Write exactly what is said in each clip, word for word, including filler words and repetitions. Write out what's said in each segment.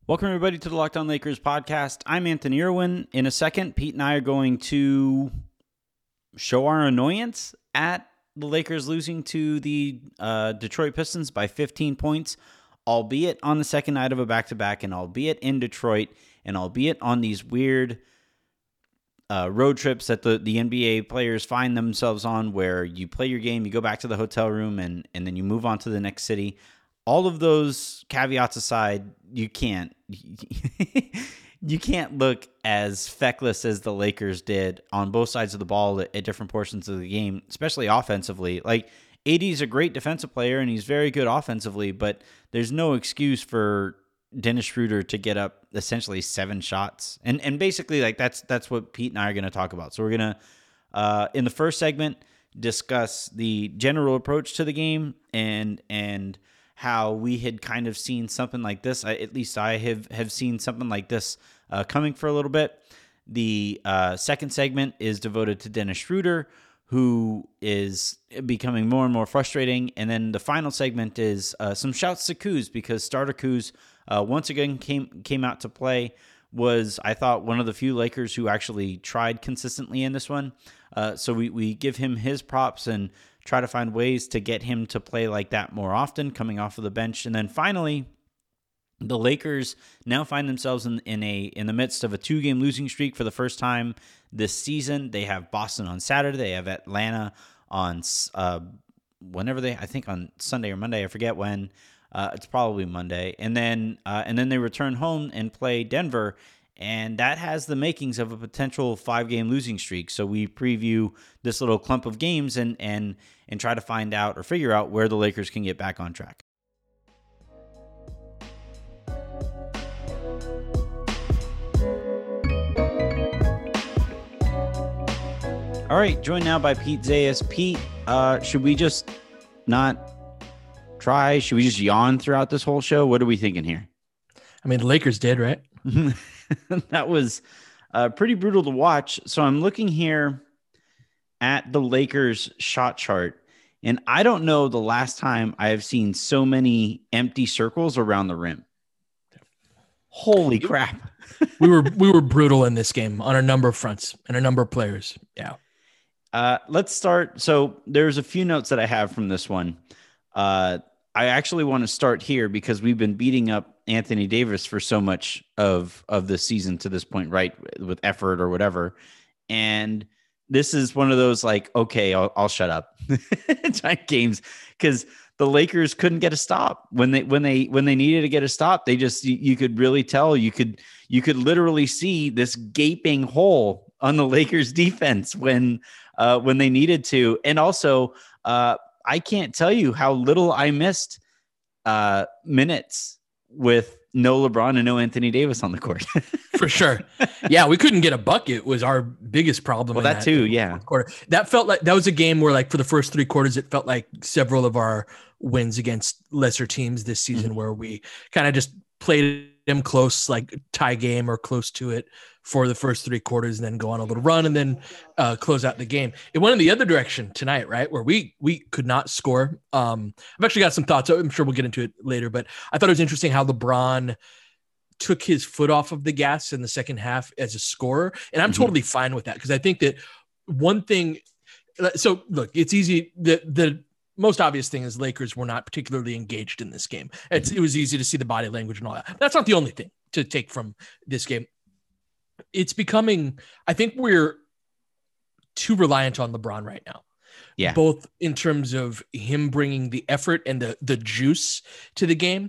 Welcome, everybody, to the Locked On Lakers podcast. I'm Anthony Irwin. In a second, Pete and I are going to show our annoyance at the Lakers losing to the uh, Detroit Pistons by fifteen points, albeit on the second night of a back-to-back, and albeit in Detroit, and albeit on these weird uh, road trips that the, the N B A players find themselves on, where you play your game, you go back to the hotel room, and, and then you move on to the next city. All of those caveats aside, you can't you can't look as feckless as the Lakers did on both sides of the ball at, at different portions of the game, especially offensively. Like, A D is a great defensive player and he's very good offensively, but there's no excuse for Dennis Schroeder to get up essentially seven shots. And and basically, like, that's that's what Pete and I are going to talk about. So we're going to uh, in the first segment discuss the general approach to the game and and how we had kind of seen something like this. I, at least I have, have seen something like this uh, coming for a little bit. The uh, second segment is devoted to Dennis Schroeder, who is becoming more and more frustrating. And then the final segment is uh, some shouts to Kuz, because starter Kuz uh, once again came came out to play. Was, I thought, one of the few Lakers who actually tried consistently in this one. Uh, so we, we give him his props and try to find ways to get him to play like that more often, coming off of the bench. And then finally, the Lakers now find themselves in, in a in the midst of a two-game losing streak for the first time this season. They have Boston on Saturday. They have Atlanta on uh, whenever they, I think on Sunday or Monday. I forget when. Uh, it's probably Monday. And then uh, and then they return home and play Denver. And that has the makings of a potential five-game losing streak. So we preview this little clump of games and and and try to find out or figure out where the Lakers can get back on track. All right, joined now by Pete Zayas. Pete, uh, should we just not try? Should we just yawn throughout this whole show? What are we thinking here? I mean, the Lakers did, right? That was uh, pretty brutal to watch. So I'm looking here at the Lakers shot chart, and I don't know the last time I have seen so many empty circles around the rim. Holy crap. we were we were brutal in this game on a number of fronts and a number of players. Yeah. Uh, let's start. So there's a few notes that I have from this one. Uh, I actually want to start here because we've been beating up Anthony Davis for so much of, of the season to this point, right? With effort or whatever. And this is one of those like, okay, I'll, I'll shut up type games, because the Lakers couldn't get a stop when they, when they, when they needed to get a stop. They just, you, you could really tell, you could, you could literally see this gaping hole on the Lakers defense when, uh, when they needed to. And also, uh, I can't tell you how little I missed uh, minutes with no LeBron and no Anthony Davis on the court. For sure. Yeah, we couldn't get a bucket was our biggest problem. Well, that, that too, yeah. Quarter. That felt like that was a game where, like, for the first three quarters, it felt like several of our wins against lesser teams this season, mm-hmm. where we kind of just played them close, like tie game or close to it for the first three quarters, and then go on a little run and then uh, close out the game. It went in the other direction tonight, right? Where we, we could not score. Um, I've actually got some thoughts. I'm sure we'll get into it later, but I thought it was interesting how LeBron took his foot off of the gas in the second half as a scorer. And I'm mm-hmm. totally fine with that, because I think that one thing, so look, it's easy. The, the most obvious thing is Lakers were not particularly engaged in this game. It's, it was easy to see the body language and all that. That's not the only thing to take from this game. It's becoming, I think we're too reliant on LeBron right now. Yeah. Both in terms of him bringing the effort and the, the juice to the game,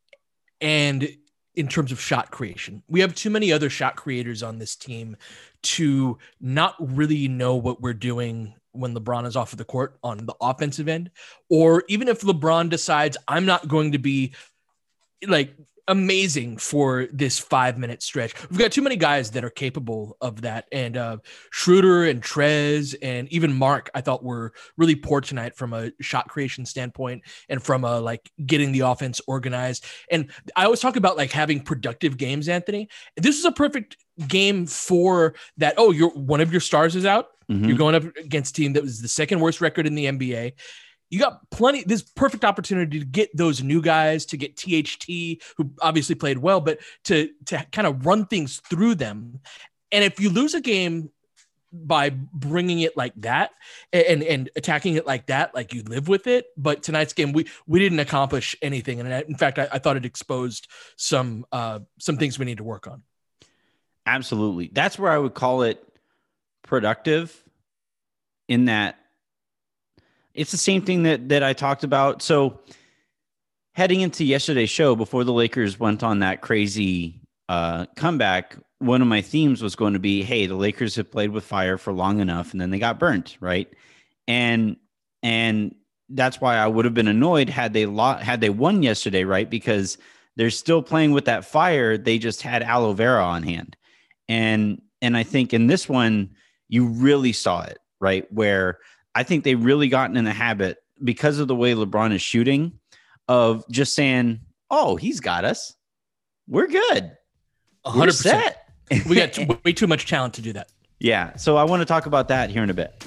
and in terms of shot creation. We have too many other shot creators on this team to not really know what we're doing when LeBron is off of the court on the offensive end, or even if LeBron decides I'm not going to be like amazing for this five minute stretch. We've got too many guys that are capable of that. And uh, Schroeder and Trez and even Mark, I thought were really poor tonight from a shot creation standpoint and from a like getting the offense organized. And I always talk about like having productive games, Anthony. This is a perfect game for that. Oh, you're one of your stars is out. Mm-hmm. You're going up against a team that was the second worst record in the N B A. you got plenty, this perfect opportunity to get those new guys, to get T H T, who obviously played well, but to, to kind of run things through them. And if you lose a game by bringing it like that and, and attacking it like that, like you live with it. But tonight's game, we, we didn't accomplish anything. And in fact, I, I thought it exposed some, uh, some things we need to work on. Absolutely. That's where I would call it productive, in that it's the same thing that, that I talked about. So heading into yesterday's show, before the Lakers went on that crazy uh, comeback, one of my themes was going to be, hey, the Lakers have played with fire for long enough and then they got burnt. Right. And, and that's why I would have been annoyed had they lo- had they won yesterday. Right. Because they're still playing with that fire. They just had aloe vera on hand. And, and I think in this one, you really saw it, right? Where I think they really gotten in the habit, because of the way LeBron is shooting, of just saying, oh, he's got us. We're good. one hundred percent. We're set. We got too, way too much talent to do that. Yeah. So I want to talk about that here in a bit.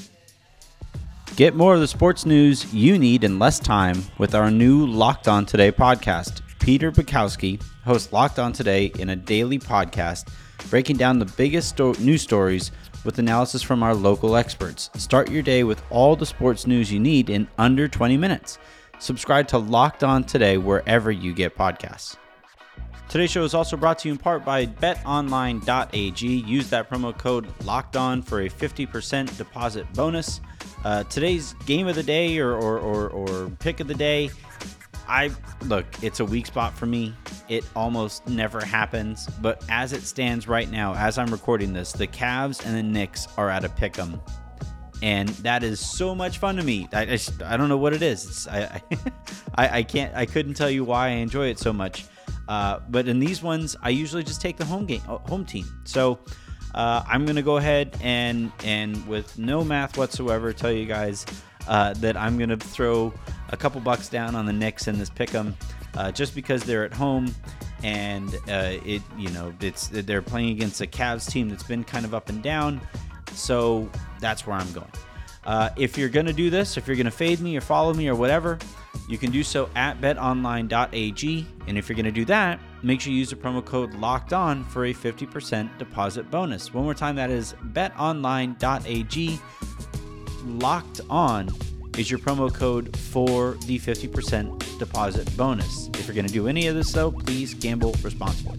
Get more of the sports news you need in less time with our new Locked On Today podcast. Peter Bukowski hosts Locked On Today in a daily podcast, breaking down the biggest sto- news stories with analysis from our local experts. Start your day with all the sports news you need in under twenty minutes. Subscribe to Locked On Today wherever you get podcasts. Today's show is also brought to you in part by bet online dot a g. Use that promo code LOCKEDON for a fifty percent deposit bonus. Uh, today's game of the day or, or, or, or pick of the day, I look, it's a weak spot for me. It almost never happens. But as it stands right now, as I'm recording this, the Cavs and the Knicks are at a pick'em. And that is so much fun to me. I, I, I don't know what it is. It's, I, I I can't I couldn't tell you why I enjoy it so much. Uh, but in these ones, I usually just take the home game, home team. So uh, I'm gonna go ahead and and with no math whatsoever, tell you guys uh, that I'm gonna throw a couple bucks down on the Knicks in this pick'em, uh, just because they're at home and uh, it you know it's they're playing against a Cavs team that's been kind of up and down. So that's where I'm going. Uh, if you're going to do this, if you're going to fade me or follow me or whatever, you can do so at bet online dot a g. And if you're going to do that, make sure you use the promo code LOCKEDON for a fifty percent deposit bonus. One more time, that is bet online dot a g. Locked On is your promo code for the fifty percent deposit bonus. If you're going to do any of this, though, please gamble responsibly.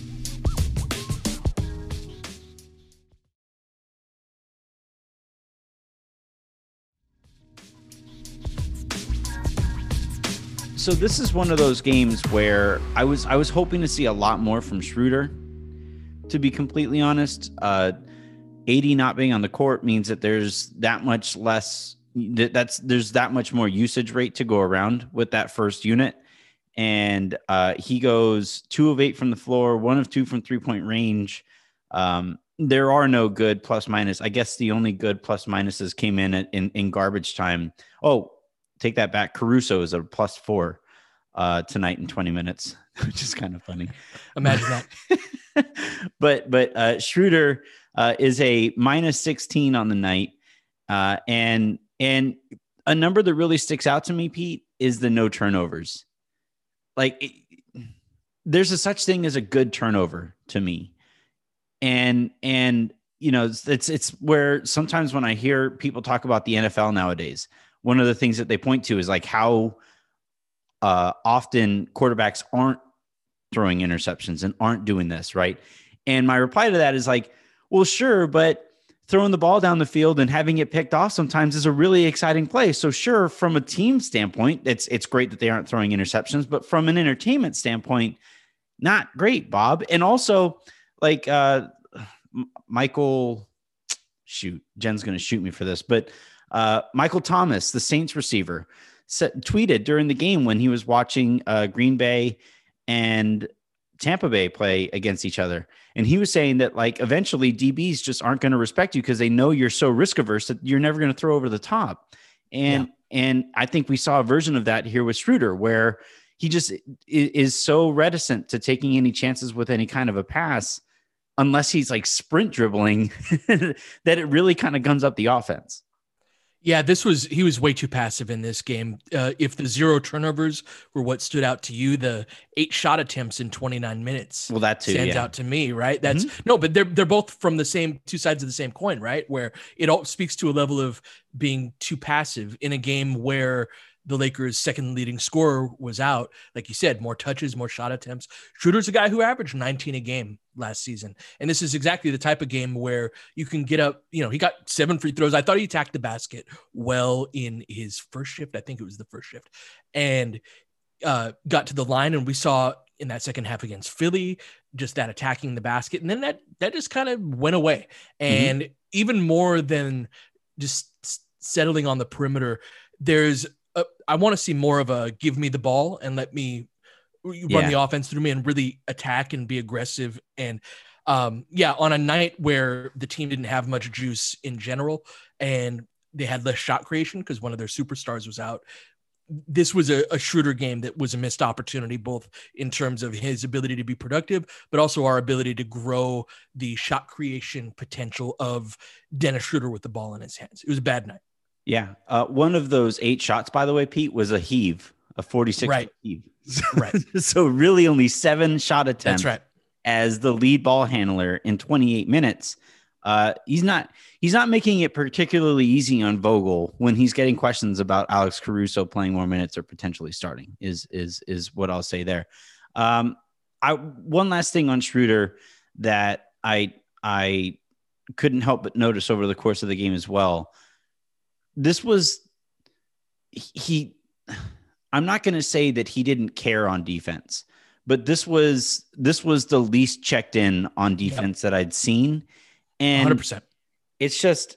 So this is one of those games where I was I was hoping to see a lot more from Schroeder, to be completely honest. Uh, A D not being on the court means that there's that much less that's there's that much more usage rate to go around with that first unit. And uh, he goes two of eight from the floor, one of two from three-point range. Um, there are no good plus minus. I guess the only good plus minuses came in at, in, in garbage time. Oh, take that back. Caruso is a plus four uh, tonight in twenty minutes, which is kind of funny. Imagine that. but but uh, Schroeder uh, is a minus sixteen on the night. Uh, and and a number that really sticks out to me, Pete, is the no turnovers. Like it, there's a such thing as a good turnover to me. And and you know, it's, it's it's where sometimes when I hear people talk about the N F L nowadays, one of the things that they point to is like how uh, often quarterbacks aren't throwing interceptions and aren't doing this, right? And my reply to that is like, well, sure, but throwing the ball down the field and having it picked off sometimes is a really exciting play. So sure, from a team standpoint, it's it's great that they aren't throwing interceptions, but from an entertainment standpoint, not great, Bob. And also, like uh, Michael, shoot, Jen's going to shoot me for this, but Uh, Michael Thomas, the Saints receiver, set, tweeted during the game when he was watching uh, Green Bay and Tampa Bay play against each other. And he was saying that like eventually D Bs just aren't going to respect you because they know you're so risk averse that you're never going to throw over the top. And, yeah. and I think we saw a version of that here with Schroeder, where he just is so reticent to taking any chances with any kind of a pass, unless he's like sprint dribbling, that it really kind of guns up the offense. Yeah, this was he was way too passive in this game. Uh, if the zero turnovers were what stood out to you, the eight shot attempts in twenty-nine minutes well, that too, stands yeah. out to me, right? That's Mm-hmm. no, but they're they're both from the same two sides of the same coin, right? Where it all speaks to a level of being too passive in a game where the Lakers' second leading scorer was out. Like you said, more touches, more shot attempts. Schroeder's a guy who averaged nineteen a game last season. And this is exactly the type of game where you can get up, you know, he got seven free throws. I thought he attacked the basket well in his first shift. I think it was the first shift. And uh, got to the line, and we saw in that second half against Philly, just that attacking the basket. And then that, that just kind of went away. And mm-hmm. even more than just settling on the perimeter, there's, Uh, I want to see more of a give me the ball and let me run yeah. the offense through me and really attack and be aggressive. And um, yeah, on a night where the team didn't have much juice in general and they had less shot creation because one of their superstars was out, this was a, a Schroeder game that was a missed opportunity, both in terms of his ability to be productive, but also our ability to grow the shot creation potential of Dennis Schroeder with the ball in his hands. It was a bad night. Yeah. Uh, one of those eight shots, by the way, Pete, was a heave, a forty-six right. heave. Right. So really only seven shot attempts. That's right. As the lead ball handler in twenty-eight minutes. Uh, he's not he's not making it particularly easy on Vogel when he's getting questions about Alex Caruso playing more minutes or potentially starting is is is what I'll say there. Um, I one last thing on Schroeder that I I couldn't help but notice over the course of the game as well. This was he I'm not going to say that he didn't care on defense, but this was this was the least checked in on defense yep. that I'd seen. And one hundred percent. It's just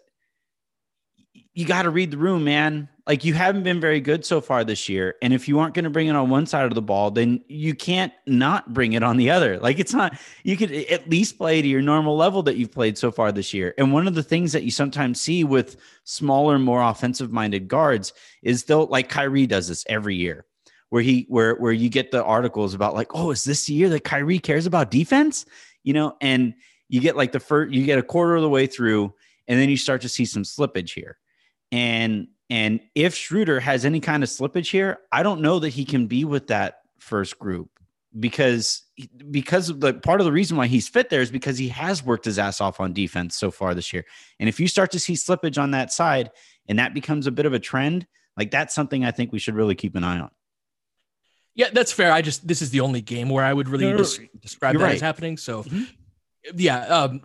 you got to read the room, man. Like, you haven't been very good so far this year. And if you aren't going to bring it on one side of the ball, then you can't not bring it on the other. Like, it's not, you could at least play to your normal level that you've played so far this year. And one of the things that you sometimes see with smaller, more offensive minded guards is they'll, like Kyrie does this every year where he, where, where you get the articles about like, oh, is this the year that Kyrie cares about defense? You know, and you get like the first, you get a quarter of the way through and then you start to see some slippage here. And, And if Schroeder has any kind of slippage here, I don't know that he can be with that first group because, because of the part of the reason why he's fit there is because he has worked his ass off on defense so far this year. And if you start to see slippage on that side and that becomes a bit of a trend, like that's something I think we should really keep an eye on. Yeah, that's fair. I just, this is the only game where I would really no, des- describe that right. as happening. So mm-hmm. yeah. Um,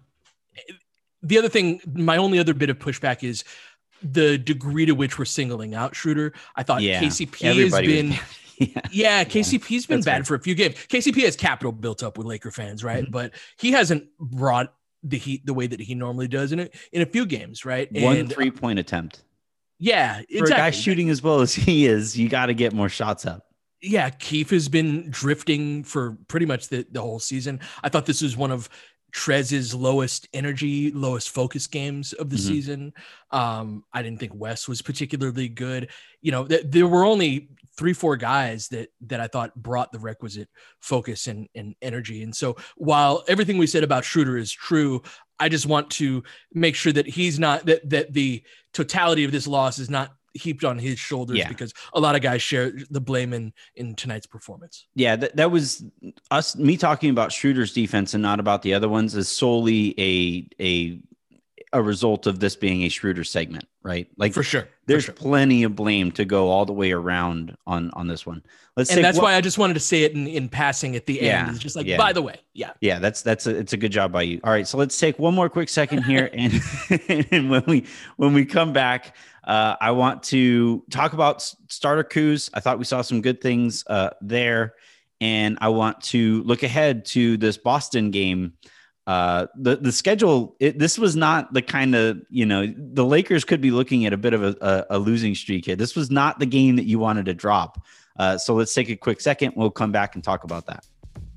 the other thing, my only other bit of pushback is the degree to which we're singling out Schroeder. I thought yeah, K C P has been, was, yeah, yeah, K C P's been bad right. for a few games. K C P has capital built up with Laker fans, right? Mm-hmm. But he hasn't brought the heat the way that he normally does in a, in a few games, right? One and, three point uh, attempt. Yeah, exactly. For a guy shooting as well as he is, you got to get more shots up. Yeah, Keith has been drifting for pretty much the, the whole season. I thought this was one of Trez's lowest energy, lowest focus games of the mm-hmm. season. Um, I didn't think Wes was particularly good. You know, th- there were only three, four guys that that I thought brought the requisite focus and, and energy. And so while everything we said about Schroeder is true, I just want to make sure that he's not, that that the totality of this loss is not heaped on his shoulders yeah. because a lot of guys share the blame in in tonight's performance. Yeah, that, that was us me talking about Schroeder's defense and not about the other ones is solely a a a result of this being a Schroeder segment, right? Like for sure. There's for sure. plenty of blame to go all the way around on on this one. Let's and that's what, why I just wanted to say it in, in passing at the yeah, end. It's just like, yeah. by the way, yeah. Yeah, that's that's a, it's a good job by you. All right, so let's take one more quick second here and and when we when we come back, Uh, I want to talk about starter coups. I thought we saw some good things uh, there. And I want to look ahead to this Boston game. Uh, the, the schedule, it, this was not the kind of, you know, the Lakers could be looking at a bit of a, a, a losing streak here. This was not the game that you wanted to drop. Uh, so let's take a quick second. We'll come back and talk about that.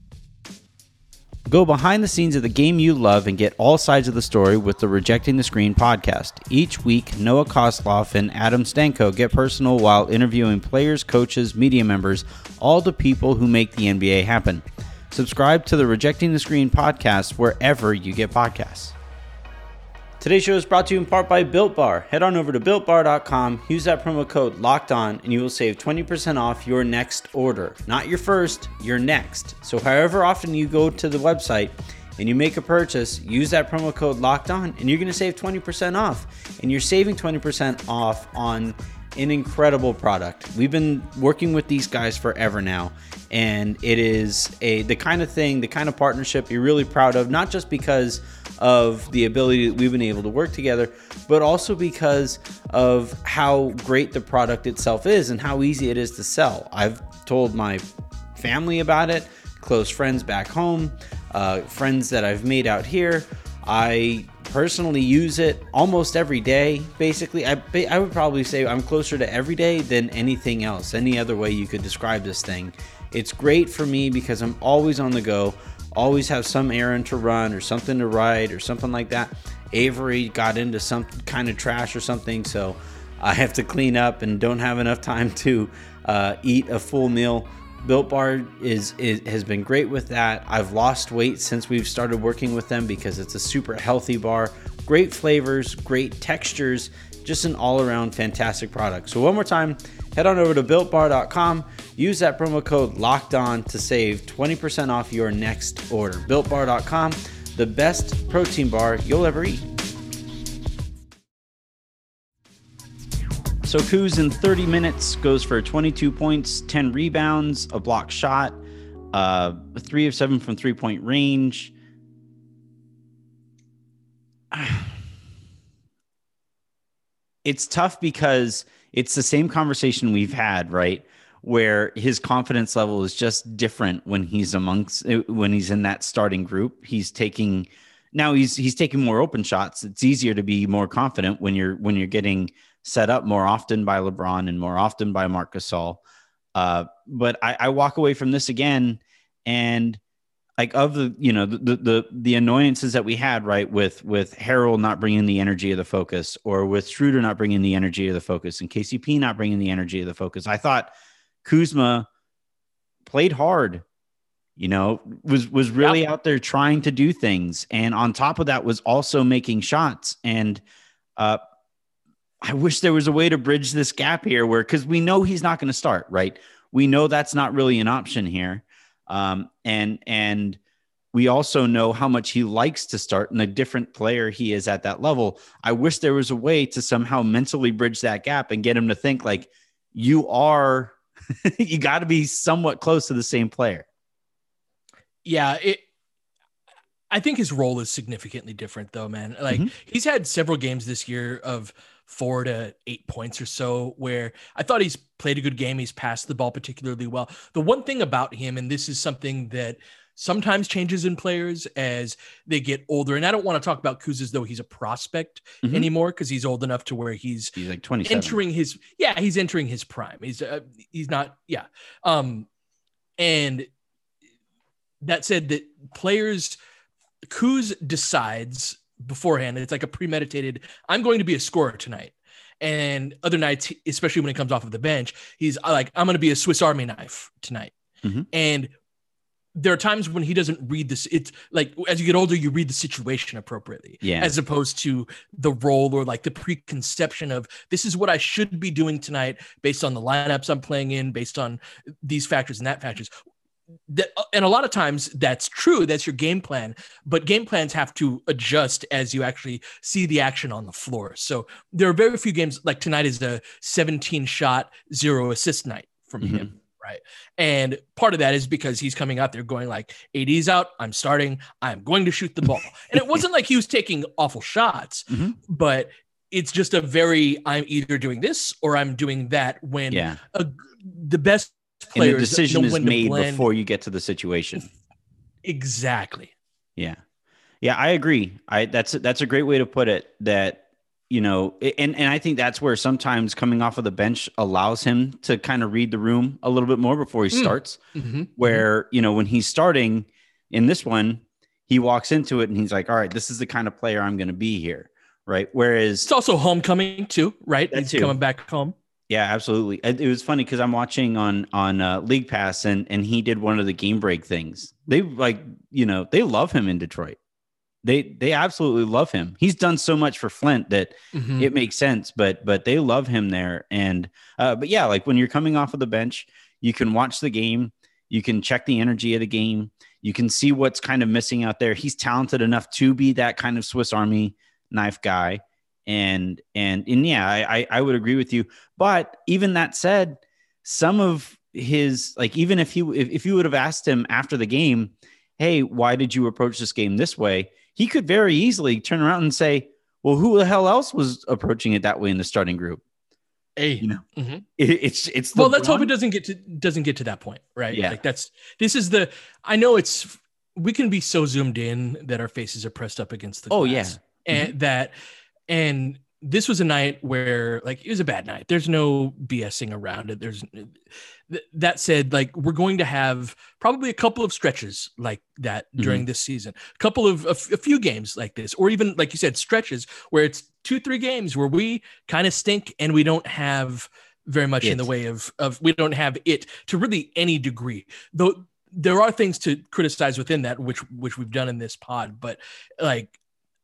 Go behind the scenes of the game you love and get all sides of the story with the Rejecting the Screen podcast. Each week, Noah Kosloff and Adam Stanko get personal while interviewing players, coaches, media members, all the people who make the N B A happen. Subscribe to the Rejecting the Screen podcast wherever you get podcasts. Today's show is brought to you in part by Built Bar. Head on over to built bar dot com, use that promo code Locked On, and you will save twenty percent off your next order. Not your first, your next. So however often you go to the website and you make a purchase, use that promo code Locked On, and you're going to save twenty percent off. And you're saving twenty percent off on an incredible product. We've been working with these guys forever now, and it is a the kind of thing, the kind of partnership you're really proud of, not just because of the ability that we've been able to work together, but also because of how great the product itself is and how easy it is to sell. I've told my family about it, close friends back home, uh, friends that I've made out here. I personally use it almost every day. Basically, I, I would probably say I'm closer to every day than anything else, any other way you could describe this thing. It's great for me because I'm always on the go, always have some errand to run or something to write or something like that. Avery got into some kind of trash or something, so I have to clean up and don't have enough time to uh, eat a full meal. Built Bar is, is has been great with that. I've lost weight since we've started working with them because it's a super healthy bar. Great flavors, great textures, just an all-around fantastic product. So one more time, head on over to built bar dot com. Use that promo code Locked On to save twenty percent off your next order. built bar dot com, the best protein bar you'll ever eat. So Kuz in thirty minutes goes for twenty-two points, ten rebounds, a block shot, uh, three of seven from three-point range. It's tough because it's the same conversation we've had, right? Where his confidence level is just different when he's amongst when he's in that starting group. He's taking now he's he's taking more open shots. It's easier to be more confident when you're when you're getting set up more often by LeBron and more often by Marc Gasol. Uh, but I, I walk away from this again, and like of the, you know, the, the, the annoyances that we had, right. With, with Harrell not bringing the energy of the focus, or with Schroeder not bringing the energy of the focus, and K C P not bringing the energy of the focus. I thought Kuzma played hard, you know, was, was really yep. out there trying to do things. And on top of that was also making shots. And, uh, I wish there was a way to bridge this gap here where, because we know he's not going to start, right? We know that's not really an option here. Um, and, and we also know how much he likes to start and a different player he is at that level. I wish there was a way to somehow mentally bridge that gap and get him to think like you are, you got to be somewhat close to the same player. Yeah. It, I think his role is significantly different though, man. Like mm-hmm. he's had several games this year of four to eight points or so where I thought he's played a good game. He's passed the ball particularly well. The one thing about him, and this is something that sometimes changes in players as they get older, and I don't want to talk about Kuz as though he's a prospect mm-hmm. anymore, because he's old enough to where he's, he's like twenty-seven. Entering his, yeah, he's entering his prime. He's, uh, he's not, yeah. Um, and that said, that players, Kuz decides beforehand, it's like a premeditated, I'm going to be a scorer tonight. And other nights, especially when it comes off of the bench, he's like, I'm going to be a Swiss Army knife tonight. Mm-hmm. And there are times when he doesn't read this. It's like, as you get older, you read the situation appropriately, yeah. as opposed to the role or like the preconception of this is what I should be doing tonight based on the lineups I'm playing in, based on these factors and that factors. That, and a lot of times that's true. That's your game plan, but game plans have to adjust as you actually see the action on the floor. So there are very few games like tonight is a seventeen shot, zero assist night from mm-hmm. him. Right. And part of that is because he's coming out there going like A D's out. I'm starting. I'm going to shoot the ball. And it wasn't like he was taking awful shots, mm-hmm. but it's just a very, I'm either doing this or I'm doing that when yeah. a, the best players, and the decision is made before you get to the situation. Exactly. Yeah. Yeah, I agree. I that's that's a great way to put it, that, you know, and, and I think that's where sometimes coming off of the bench allows him to kind of read the room a little bit more before he starts, mm-hmm. where, you know, when he's starting in this one, he walks into it and he's like, all right, this is the kind of player I'm going to be here. Right. Whereas it's also homecoming too, right? He's too. coming back home. Yeah, absolutely. It, it was funny because I'm watching on on uh, League Pass, and and he did one of the game break things. They like, you know, they love him in Detroit. They they absolutely love him. He's done so much for Flint that Mhm. it makes sense, but but they love him there. And uh, but yeah, like when you're coming off of the bench, you can watch the game, you can check the energy of the game, you can see what's kind of missing out there. He's talented enough to be that kind of Swiss Army knife guy. And and and yeah, I I would agree with you. But even that said, some of his like even if he if, if you would have asked him after the game, hey, why did you approach this game this way? He could very easily turn around and say, well, who the hell else was approaching it that way in the starting group? Hey, you know, mm-hmm. it, it's, it's, well, let's hope it doesn't get to, doesn't get to that point. Right. Yeah. Like that's, this is the, I know it's, we can be so zoomed in that our faces are pressed up against the glass. Oh yeah. And mm-hmm. that, and this was a night where like, it was a bad night. There's no BSing around it. There's th- that said, like we're going to have probably a couple of stretches like that during mm-hmm. this season, a couple of, a, f- a few games like this, or even like you said, stretches where it's two, three games where we kind of stink and we don't have very much it. in the way of, of, we don't have it to really any degree, though there are things to criticize within that, which, which we've done in this pod, but like,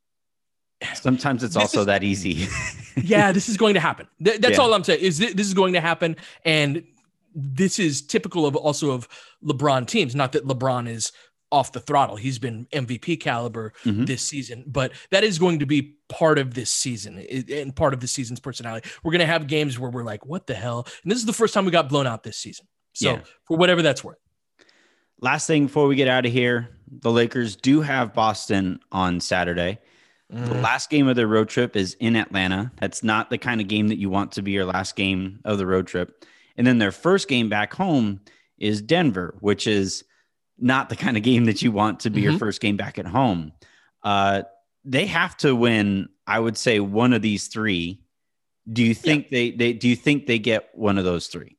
sometimes it's also is, that easy. yeah, this is going to happen. Th- that's yeah. all I'm saying is th- this is going to happen. And this is typical of also of LeBron teams. Not that LeBron is off the throttle. He's been M V P caliber mm-hmm. this season, but that is going to be part of this season and part of the season's personality. We're going to have games where we're like, what the hell? And this is the first time we got blown out this season. So yeah. for whatever that's worth. Last thing before we get out of here, the Lakers do have Boston on Saturday. The last game of their road trip is in Atlanta. That's not the kind of game that you want to be your last game of the road trip. And then their first game back home is Denver, which is not the kind of game that you want to be mm-hmm. your first game back at home. Uh, they have to win, I would say, one of these three. Do you think yeah. they, they do you think they get one of those three?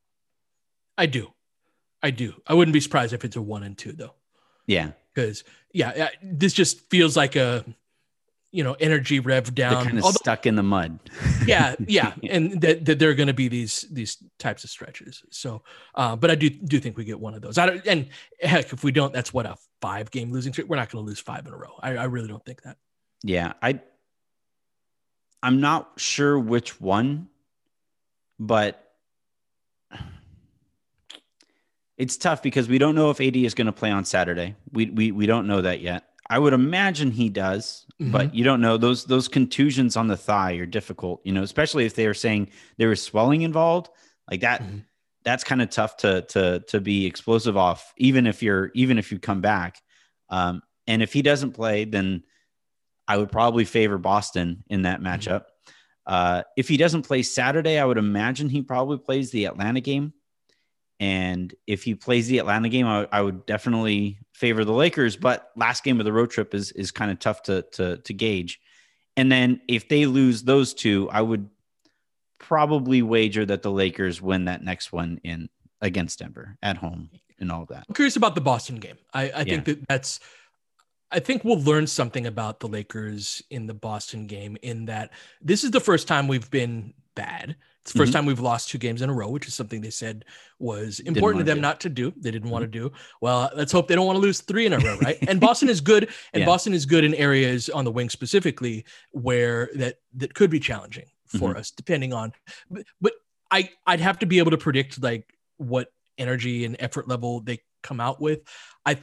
I do. I do. I wouldn't be surprised if it's a one and two, though. Yeah. Because, yeah, this just feels like a – you know, energy rev down. They're kind of Although, stuck in the mud. yeah, yeah, and that, that there are going to be these these types of stretches. So, uh, but I do do think we get one of those. I don't, and heck, if we don't, that's what a five game losing streak. We're not going to lose five in a row. I, I really don't think that. Yeah, I. I'm not sure which one, but it's tough because we don't know if A D is going to play on Saturday. We we we don't know that yet. I would imagine he does, mm-hmm. but you don't know. Those those contusions on the thigh are difficult, you know, especially if they were saying there was swelling involved like that. Mm-hmm. That's kind of tough to to to be explosive off, even if you're even if you come back. Um, and if he doesn't play, then I would probably favor Boston in that matchup. Mm-hmm. Uh, if he doesn't play Saturday, I would imagine he probably plays the Atlanta game. And if he plays the Atlanta game, I, I would definitely favor the Lakers. But last game of the road trip is is kind of tough to to to gauge. And then if they lose those two, I would probably wager that the Lakers win that next one in against Denver at home and all of that. I'm curious about the Boston game. I, I yeah. think that that's. I think we'll learn something about the Lakers in the Boston game. In that this is the first time we've been bad. It's the first mm-hmm. time we've lost two games in a row, which is something they said was important to them do. not to do. They didn't mm-hmm. want to do. Well, let's hope they don't want to lose three in a row, right? And Boston is good, and yeah. Boston is good in areas on the wing specifically where that that could be challenging for mm-hmm. us, depending on. But, but I I'd have to be able to predict like what energy and effort level they come out with. I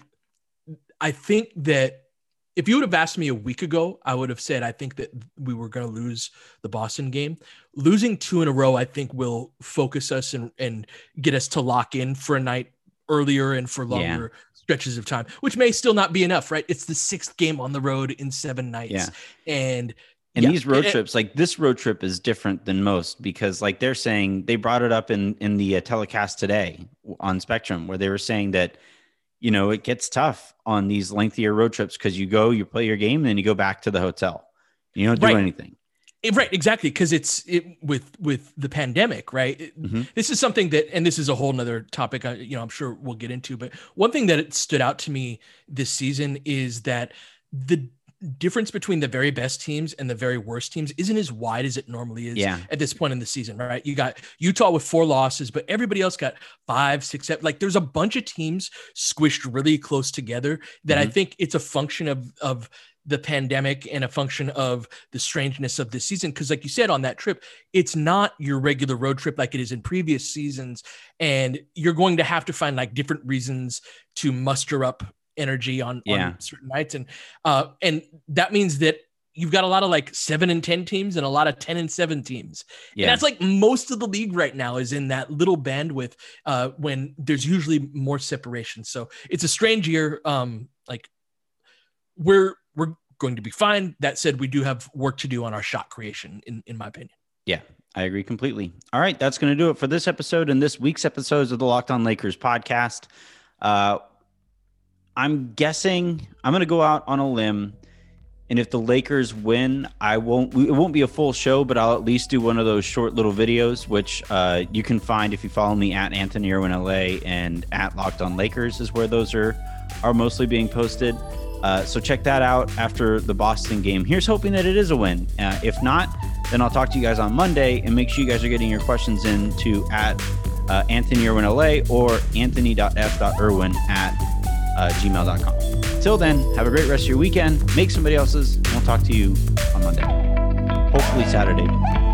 I think that. If you would have asked me a week ago, I would have said, I think that we were going to lose the Boston game. Losing two in a row, I think will focus us and, and get us to lock in for a night earlier and for longer yeah. stretches of time, which may still not be enough, right? It's the sixth game on the road in seven nights. Yeah. And And yeah. these road and, trips, like this road trip is different than most because like they're saying, they brought it up in, in the uh, telecast today on Spectrum where they were saying that, you know, it gets tough on these lengthier road trips because you go, you play your game, and then you go back to the hotel. You don't do right. anything. It, right, exactly. Because it's it, with with the pandemic, right? It, mm-hmm. This is something that, and this is a whole nother topic, I, you know, I'm sure we'll get into. But one thing that stood out to me this season is that the difference between the very best teams and the very worst teams isn't as wide as it normally is yeah. at this point in the season, right? You got Utah with four losses, but everybody else got five, six, seven. Like there's a bunch of teams squished really close together that mm-hmm. I think it's a function of, of the pandemic and a function of the strangeness of this season. Because like you said, on that trip, it's not your regular road trip like it is in previous seasons. And you're going to have to find like different reasons to muster up energy on, yeah. on certain nights. And, uh, and that means that you've got a lot of like seven and ten teams and a lot of ten and seven teams. Yeah. And that's like most of the league right now is in that little bandwidth uh, when there's usually more separation. So it's a strange year. Um, like we're, we're going to be fine. That said, we do have work to do on our shot creation in, in my opinion. Yeah, I agree completely. All right. That's going to do it for this episode and this week's episodes of the Locked On Lakers podcast. Uh, I'm guessing I'm going to go out on a limb. And if the Lakers win, I won't, it won't be a full show, but I'll at least do one of those short little videos, which uh, you can find if you follow me at Anthony Irwin L A and at Locked On Lakers is where those are, are mostly being posted. Uh, so check that out after the Boston game. Here's hoping that it is a win. Uh, if not, then I'll talk to you guys on Monday, and make sure you guys are getting your questions in to at uh, Anthony Irwin L A or anthony dot f dot irwin at uh, gmail dot com. Till then, have a great rest of your weekend. Make somebody else's, and we'll talk to you on Monday. Hopefully Saturday.